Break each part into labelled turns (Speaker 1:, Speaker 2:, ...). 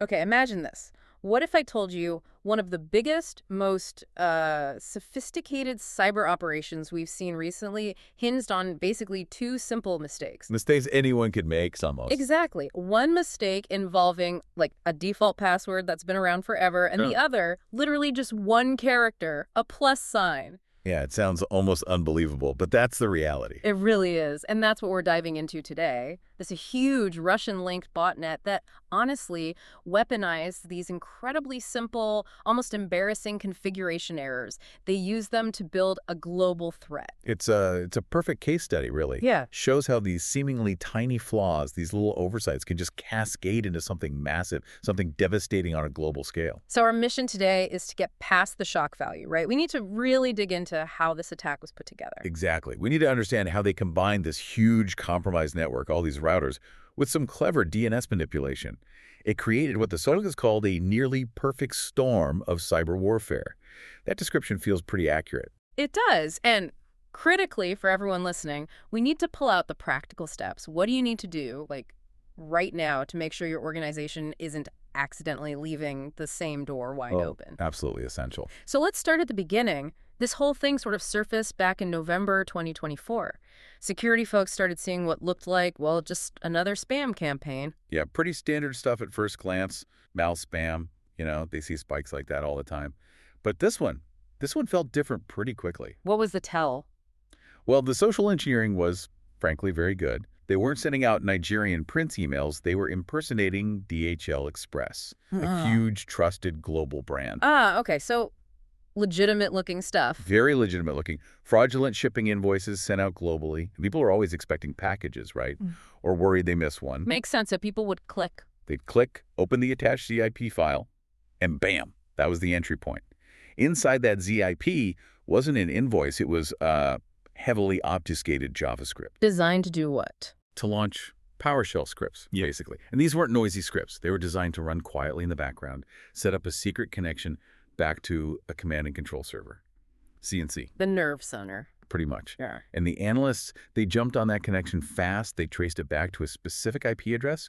Speaker 1: Okay, imagine this. What if I told you one of the biggest, most sophisticated cyber operations we've seen recently hinged on basically two simple mistakes?
Speaker 2: Mistakes anyone could make, almost.
Speaker 1: Exactly. One mistake involving, like, a default password that's been around forever, and the
Speaker 2: Yeah.
Speaker 1: other, literally just one character, a plus sign.
Speaker 2: Yeah, it sounds almost unbelievable, but that's the reality.
Speaker 1: It really is. And that's what we're diving into today. This huge Russian-linked botnet that honestly weaponized these incredibly simple, almost embarrassing configuration errors. They use them to build a global threat.
Speaker 2: It's a perfect case study, really.
Speaker 1: Yeah.
Speaker 2: Shows how these seemingly tiny flaws, these little oversights, can just cascade into something massive, something devastating on a global scale.
Speaker 1: So our mission today is to get past the shock value, right? We need to really dig into how this attack was put together.
Speaker 2: Exactly. We need to understand how they combined this huge compromised network, all these routers, with some clever DNS manipulation. It created what the Soviets called a nearly perfect storm of cyber warfare. That description feels pretty accurate.
Speaker 1: It does. And critically, for everyone listening, we need to pull out the practical steps. What do you need to do, like, right now to make sure your organization isn't accidentally leaving the same door wide open?
Speaker 2: Absolutely essential.
Speaker 1: So let's start at the beginning. This whole thing sort of surfaced back in November 2024. Security folks started seeing what looked like, well, just another spam campaign.
Speaker 2: Yeah, pretty standard stuff at first glance. Mal spam, they see spikes like that all the time. But this one felt different pretty quickly.
Speaker 1: What was the tell?
Speaker 2: Well, the social engineering was, frankly, very good. They weren't sending out Nigerian Prince emails. They were impersonating DHL Express, a huge, trusted global brand.
Speaker 1: Okay, so legitimate-looking stuff.
Speaker 2: Very legitimate looking. Fraudulent shipping invoices sent out globally. People are always expecting packages, right? Or worried they miss one.
Speaker 1: Makes sense that people would click.
Speaker 2: They'd click, open the attached ZIP file, and bam, that was the entry point. Inside that ZIP wasn't an invoice. It was heavily obfuscated JavaScript.
Speaker 1: Designed to do what?
Speaker 2: To launch PowerShell scripts, basically. And these weren't noisy scripts. They were designed to run quietly in the background, set up a secret connection back to a command and control server. CNC.
Speaker 1: The nerve center.
Speaker 2: Pretty much.
Speaker 1: Yeah.
Speaker 2: And the analysts, they jumped on that connection fast. They traced it back to a specific IP address,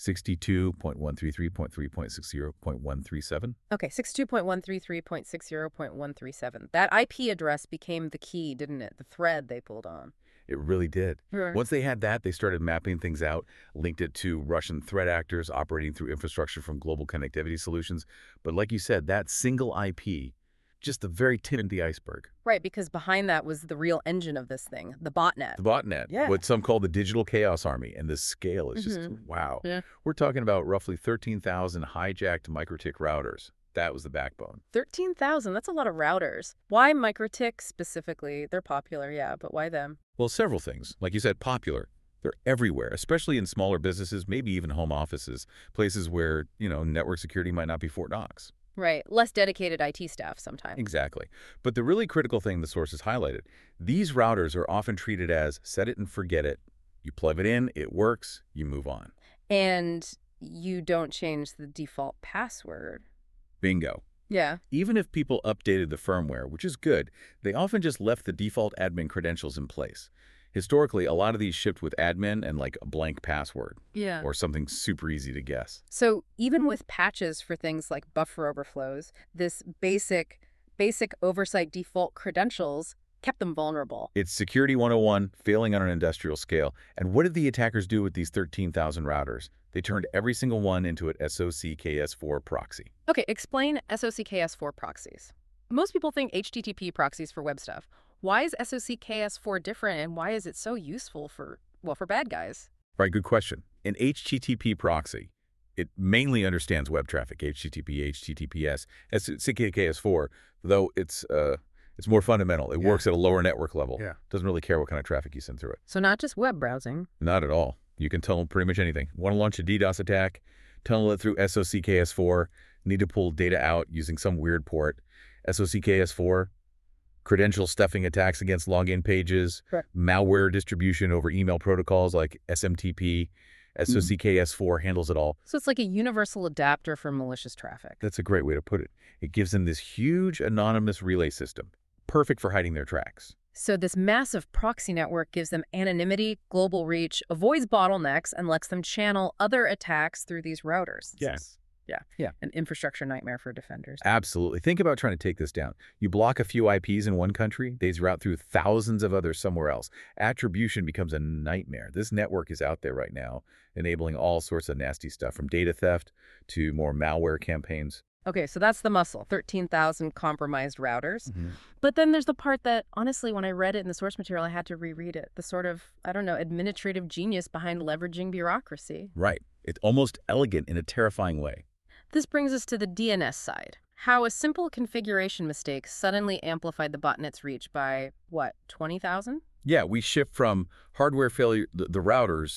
Speaker 2: 62.133.3.60.137.
Speaker 1: Okay, 62.133.60.137. That IP address became the key, didn't it? The thread they pulled on.
Speaker 2: It really did.
Speaker 1: Sure.
Speaker 2: Once they had that, they started mapping things out, linked it to Russian threat actors operating through infrastructure from global connectivity solutions. But like you said, that single IP, just the very tip of the iceberg.
Speaker 1: Right, because behind that was the real engine of this thing, the botnet.
Speaker 2: The botnet,
Speaker 1: Yeah.
Speaker 2: what some call the digital chaos army. And the scale is just, wow.
Speaker 1: Yeah.
Speaker 2: We're talking about roughly 13,000 hijacked MikroTik routers. That was the backbone.
Speaker 1: 13,000, that's a lot of routers. Why MikroTik specifically? They're popular, yeah, but why them?
Speaker 2: Well, several things. Like you said, popular. They're everywhere, especially in smaller businesses, maybe even home offices, places where, network security might not be Fort Knox.
Speaker 1: Right, less dedicated IT staff sometimes.
Speaker 2: Exactly. But the really critical thing the sources highlighted, these routers are often treated as set it and forget it. You plug it in, it works, you move on.
Speaker 1: And you don't change the default password.
Speaker 2: Bingo.
Speaker 1: Yeah.
Speaker 2: Even if people updated the firmware, which is good, they often just left the default admin credentials in place. Historically, a lot of these shipped with admin and like a blank password.
Speaker 1: Yeah.
Speaker 2: Or something super easy to guess.
Speaker 1: So even with patches for things like buffer overflows, this basic oversight default credentials kept them vulnerable.
Speaker 2: It's Security 101, failing on an industrial scale. And what did the attackers do with these 13,000 routers? They turned every single one into an SOCKS4 proxy.
Speaker 1: Okay, explain SOCKS4 proxies. Most people think HTTP proxies for web stuff. Why is SOCKS4 different, and why is it so useful for bad guys?
Speaker 2: Right, good question. An HTTP proxy, it mainly understands web traffic, HTTP, HTTPS. SOCKS4, though it's more fundamental. It works at a lower network level.
Speaker 3: Yeah.
Speaker 2: Doesn't really care what kind of traffic you send through it.
Speaker 1: So not just web browsing.
Speaker 2: Not at all. You can tunnel pretty much anything. Want to launch a DDoS attack? Tunnel it through SOCKS4. Need to pull data out using some weird port. SOCKS4. Credential stuffing attacks against login pages.
Speaker 1: Correct.
Speaker 2: Malware distribution over email protocols like SMTP. SOCKS4 handles it all.
Speaker 1: So it's like a universal adapter for malicious traffic.
Speaker 2: That's a great way to put it. It gives them this huge anonymous relay system. Perfect for hiding their tracks.
Speaker 1: So this massive proxy network gives them anonymity, global reach, avoids bottlenecks, and lets them channel other attacks through these routers.
Speaker 2: Yes. Yeah.
Speaker 1: An infrastructure nightmare for defenders.
Speaker 2: Absolutely. Think about trying to take this down. You block a few IPs in one country, they route through thousands of others somewhere else. Attribution becomes a nightmare. This network is out there right now, enabling all sorts of nasty stuff, from data theft to more malware campaigns.
Speaker 1: Okay, so that's the muscle, 13,000 compromised routers.
Speaker 2: Mhm.
Speaker 1: But then there's the part that, honestly, when I read it in the source material, I had to reread it. The sort of, I don't know, administrative genius behind leveraging bureaucracy.
Speaker 2: Right. It's almost elegant in a terrifying way.
Speaker 1: This brings us to the DNS side. How a simple configuration mistake suddenly amplified the botnet's reach by, what, 20,000?
Speaker 2: Yeah, we shift from hardware failure, the routers,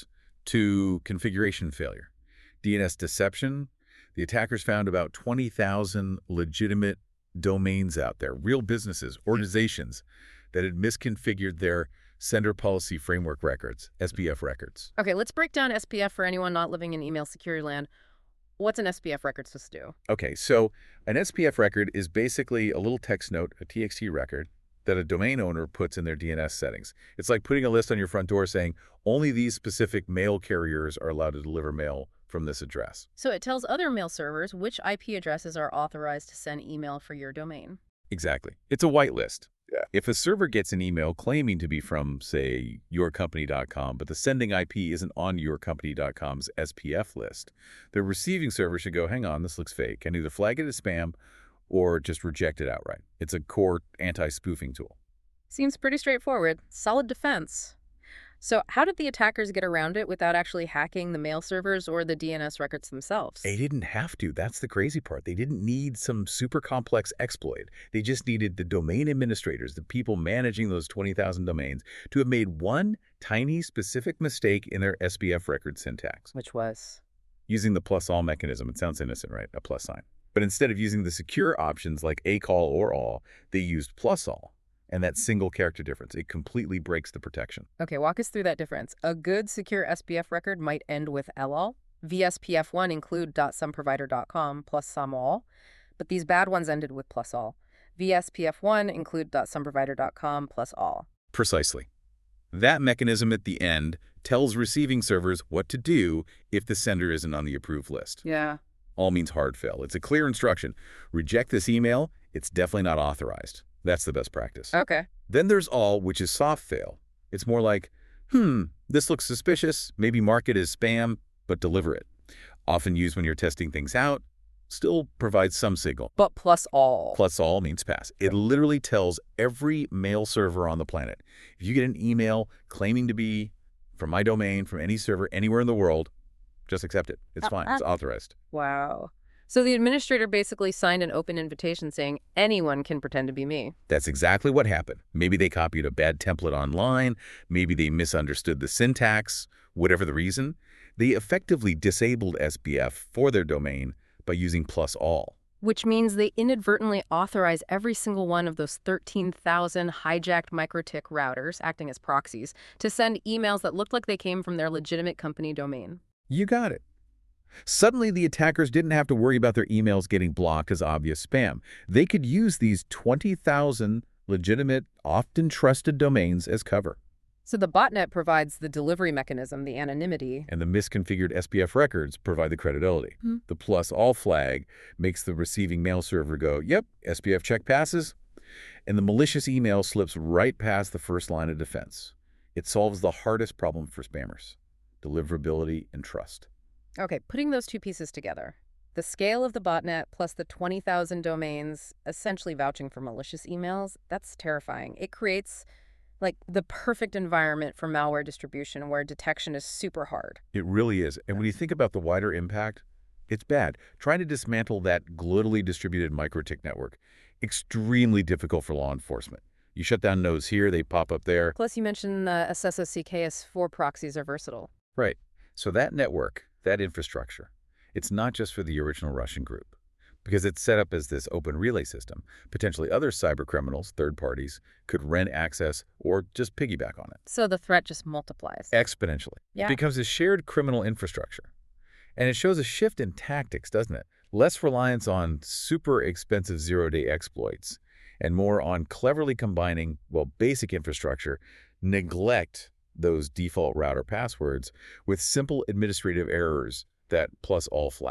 Speaker 2: to configuration failure. DNS deception. The attackers found about 20,000 legitimate domains out there, real businesses, organizations that had misconfigured their Sender Policy Framework records, SPF records.
Speaker 1: Okay, let's break down SPF for anyone not living in email security land. What's an SPF record supposed to do?
Speaker 2: Okay, so an SPF record is basically a little text note, a TXT record, that a domain owner puts in their DNS settings. It's like putting a list on your front door saying, only these specific mail carriers are allowed to deliver mail from this address.
Speaker 1: So it tells other mail servers which IP addresses are authorized to send email for your domain.
Speaker 2: Exactly. It's a whitelist. Yeah. If a server gets an email claiming to be from, say, yourcompany.com, but the sending IP isn't on yourcompany.com's SPF list, the receiving server should go, hang on, this looks fake, and either flag it as spam or just reject it outright. It's a core anti-spoofing tool.
Speaker 1: Seems pretty straightforward. Solid defense. So how did the attackers get around it without actually hacking the mail servers or the DNS records themselves?
Speaker 2: They didn't have to. That's the crazy part. They didn't need some super complex exploit. They just needed the domain administrators, the people managing those 20,000 domains, to have made one tiny specific mistake in their SPF record syntax.
Speaker 1: Which was?
Speaker 2: Using the plus all mechanism. It sounds innocent, right? A plus sign. But instead of using the secure options like a call or all, they used plus all. And that single character difference, it completely breaks the protection.
Speaker 1: Okay, walk us through that difference. A good secure SPF record might end with LL. VSPF1 include .someprovider.com plus some all, but these bad ones ended with plus all. VSPF1 include .someprovider.com plus all.
Speaker 2: Precisely. That mechanism at the end tells receiving servers what to do if the sender isn't on the approved list.
Speaker 1: Yeah.
Speaker 2: All means hard fail. It's a clear instruction. Reject this email. It's definitely not authorized. That's the best practice.
Speaker 1: Okay.
Speaker 2: Then there's all, which is soft fail. It's more like, this looks suspicious. Maybe mark it as spam, but deliver it. Often used when you're testing things out. Still provides some signal.
Speaker 1: But plus all.
Speaker 2: Plus all means pass. It literally tells every mail server on the planet, if you get an email claiming to be from my domain, from any server, anywhere in the world, just accept it. It's fine. It's authorized.
Speaker 1: Wow. So the administrator basically signed an open invitation saying anyone can pretend to be me.
Speaker 2: That's exactly what happened. Maybe they copied a bad template online. Maybe they misunderstood the syntax. Whatever the reason, they effectively disabled SPF for their domain by using plus all.
Speaker 1: Which means they inadvertently authorize every single one of those 13,000 hijacked MikroTik routers, acting as proxies, to send emails that looked like they came from their legitimate company domain.
Speaker 2: You got it. Suddenly, the attackers didn't have to worry about their emails getting blocked as obvious spam. They could use these 20,000 legitimate, often trusted domains as cover.
Speaker 1: So the botnet provides the delivery mechanism, the anonymity.
Speaker 2: And the misconfigured SPF records provide the credibility. The plus all flag makes the receiving mail server go, yep, SPF check passes. And the malicious email slips right past the first line of defense. It solves the hardest problem for spammers: deliverability and trust.
Speaker 1: Okay, putting those two pieces together, the scale of the botnet plus the 20,000 domains essentially vouching for malicious emails, that's terrifying. It creates like the perfect environment for malware distribution where detection is super hard.
Speaker 2: It really is. And when you think about the wider impact, it's bad. Trying to dismantle that globally distributed MikroTik network, extremely difficult for law enforcement. You shut down nodes here, they pop up there.
Speaker 1: Plus you mentioned the SSOC KS4 proxies are versatile.
Speaker 2: Right. So that network, that infrastructure, it's not just for the original Russian group, because it's set up as this open relay system. Potentially other cyber criminals, third parties, could rent access or just piggyback on it.
Speaker 1: So the threat just multiplies.
Speaker 2: Exponentially.
Speaker 1: Yeah.
Speaker 2: It becomes a shared criminal infrastructure. And it shows a shift in tactics, doesn't it? Less reliance on super expensive zero-day exploits and more on cleverly combining, well, basic infrastructure, neglect those default router passwords with simple administrative errors that plus all flag.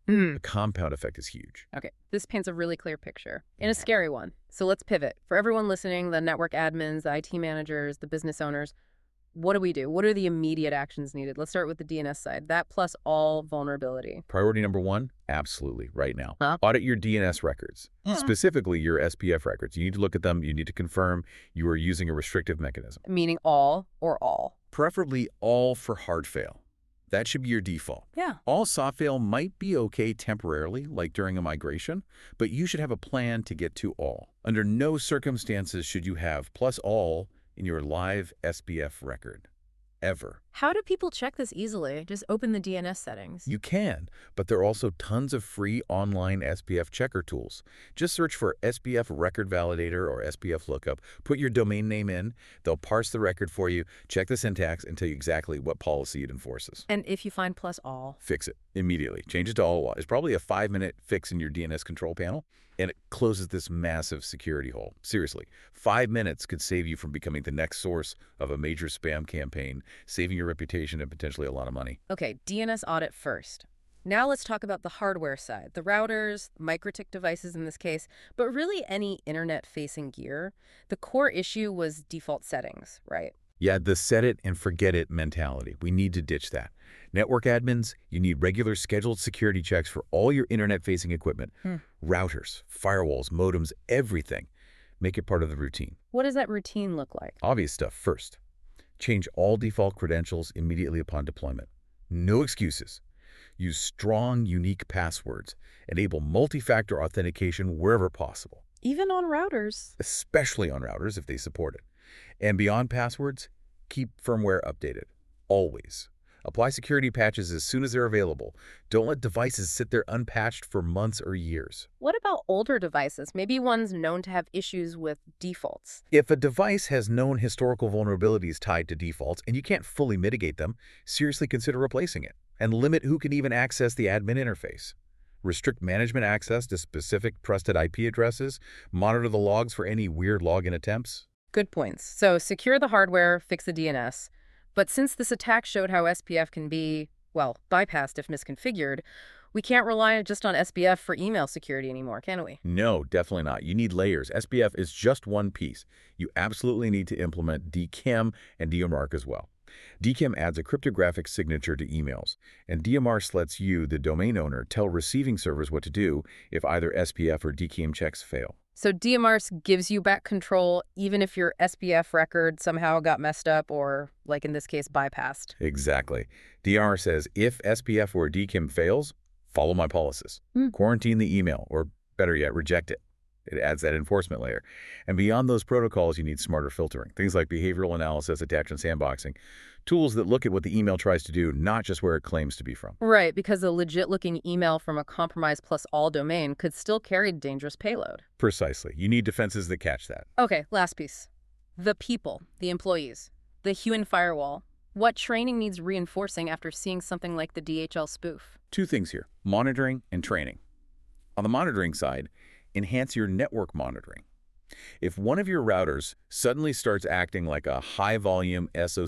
Speaker 1: Mm.
Speaker 2: The compound effect is huge.
Speaker 1: Okay, this paints a really clear picture and a scary one. So let's pivot. For everyone listening, the network admins, the IT managers, the business owners, what do we do? What are the immediate actions needed? Let's start with the DNS side. That plus all vulnerability.
Speaker 2: Priority number one, absolutely, right now.
Speaker 1: Huh?
Speaker 2: Audit your DNS records,
Speaker 1: Yeah.
Speaker 2: specifically your SPF records. You need to look at them. You need to confirm you are using a restrictive mechanism.
Speaker 1: Meaning all or all.
Speaker 2: Preferably all for hard fail. That should be your default.
Speaker 1: Yeah.
Speaker 2: All soft fail might be okay temporarily, like during a migration, but you should have a plan to get to all. Under no circumstances should you have plus all in your live SPF record, ever.
Speaker 1: How do people check this easily? Just open the DNS settings.
Speaker 2: You can, but there are also tons of free online SPF checker tools. Just search for SPF Record Validator or SPF Lookup. Put your domain name in. They'll parse the record for you, check the syntax, and tell you exactly what policy it enforces.
Speaker 1: And if you find plus all?
Speaker 2: Fix it immediately. Change it to all. It's probably a 5-minute fix in your DNS control panel, and it closes this massive security hole. Seriously, 5 minutes could save you from becoming the next source of a major spam campaign, saving your reputation and potentially a lot of money.
Speaker 1: Okay, DNS audit first. Now let's talk about the hardware side, the routers, MikroTik devices in this case, but really any internet-facing gear. The core issue was default settings, right?
Speaker 2: Yeah, the set it and forget it mentality. We need to ditch that. Network admins, you need regular scheduled security checks for all your internet-facing equipment. Routers, firewalls, modems, everything. Make it part of the routine.
Speaker 1: What does that routine look like?
Speaker 2: Obvious stuff first. Change all default credentials immediately upon deployment. No excuses. Use strong, unique passwords. Enable multi-factor authentication wherever possible,
Speaker 1: Even on routers.
Speaker 2: especially on routers if they support it. And beyond passwords, keep firmware updated. Always. Apply security patches as soon as they're available. Don't let devices sit there unpatched for months or years.
Speaker 1: What about older devices? Maybe ones known to have issues with defaults.
Speaker 2: If a device has known historical vulnerabilities tied to defaults and you can't fully mitigate them, seriously consider replacing it. And limit who can even access the admin interface. Restrict management access to specific trusted IP addresses. Monitor the logs for any weird login attempts.
Speaker 1: Good points. So secure the hardware, fix the DNS. But since this attack showed how SPF can be, well, bypassed if misconfigured, we can't rely just on SPF for email security anymore, can we?
Speaker 2: No, definitely not. You need layers. SPF is just one piece. You absolutely need to implement DKIM and DMARC as well. DKIM adds a cryptographic signature to emails, and DMARC lets you, the domain owner, tell receiving servers what to do if either SPF or DKIM checks fail.
Speaker 1: So DMARC gives you back control even if your SPF record somehow got messed up or, like in this case, bypassed.
Speaker 2: Exactly. DR says if SPF or DKIM fails, follow my policies. Quarantine the email, or better yet, reject it. It adds that enforcement layer. And beyond those protocols, you need smarter filtering. Things like behavioral analysis, attachment sandboxing. Tools that look at what the email tries to do, not just where it claims to be from.
Speaker 1: Right, because a legit-looking email from a compromised plus all domain could still carry dangerous payload.
Speaker 2: Precisely. You need defenses that catch that.
Speaker 1: Okay, last piece. The people, the employees, the human firewall. What training needs reinforcing after seeing something like the DHL spoof?
Speaker 2: 2 things here, monitoring and training. On the monitoring side, enhance your network monitoring. If one of your routers suddenly starts acting like a high-volume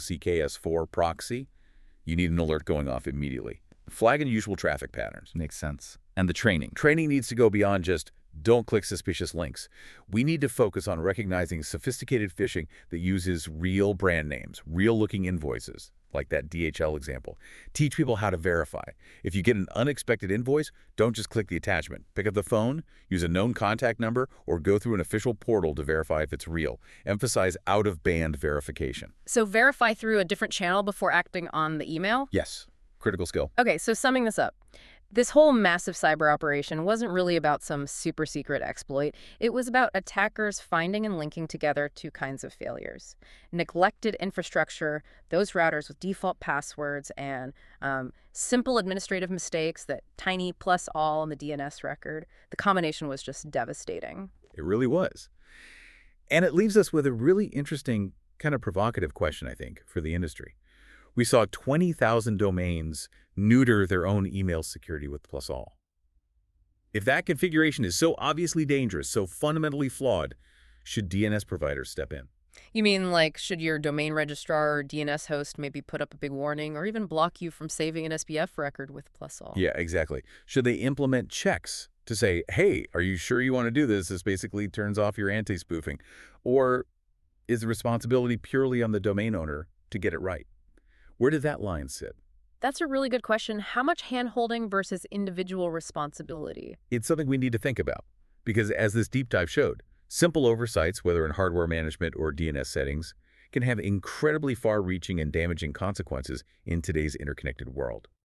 Speaker 2: SOCKS4 proxy, you need an alert going off immediately. Flag unusual traffic patterns.
Speaker 3: Makes sense. And the training.
Speaker 2: Training needs to go beyond just don't click suspicious links. We need to focus on recognizing sophisticated phishing that uses real brand names, real-looking invoices, like that DHL example. Teach people how to verify. If you get an unexpected invoice, don't just click the attachment. Pick up the phone, use a known contact number, or go through an official portal to verify if it's real. Emphasize out-of-band verification.
Speaker 1: So verify through a different channel before acting on the email?
Speaker 2: Yes, critical skill.
Speaker 1: Okay, so summing this up. This whole massive cyber operation wasn't really about some super secret exploit. It was about attackers finding and linking together 2 kinds of failures. Neglected infrastructure, those routers with default passwords, and simple administrative mistakes, that tiny plus all in the DNS record. The combination was just devastating.
Speaker 2: It really was. And it leaves us with a really interesting, kind of provocative question, I think, for the industry. We saw 20,000 domains neuter their own email security with plus all. If that configuration is so obviously dangerous, so fundamentally flawed, should DNS providers step in?
Speaker 1: You mean like should your domain registrar or DNS host maybe put up a big warning or even block you from saving an SPF record with +all?
Speaker 2: Yeah, exactly. Should they implement checks to say, hey, are you sure you want to do this? This basically turns off your anti-spoofing. Or is the responsibility purely on the domain owner to get it right? Where did that line sit?
Speaker 1: That's a really good question. How much hand-holding versus individual responsibility?
Speaker 2: It's something we need to think about. Because as this deep dive showed, simple oversights, whether in hardware management or DNS settings, can have incredibly far-reaching and damaging consequences in today's interconnected world.